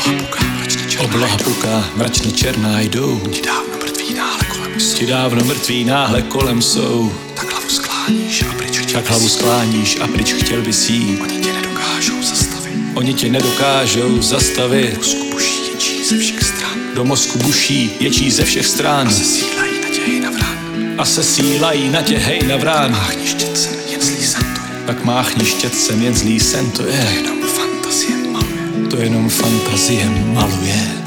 Obloha puká, mračně černá jdou. Ti dávno mrtví náhle kolem jsou. Tak hlavu skláníš a pryč chtěl bys jít. Oni tě nedokážou zastavit. Do mozku buší ječí ze všech stran. A se sílají na tě hej na vrán. Tak máchni štětcem, jen zlý sen to je. To jenom fantazie maluje. To jenom fantazie maluje.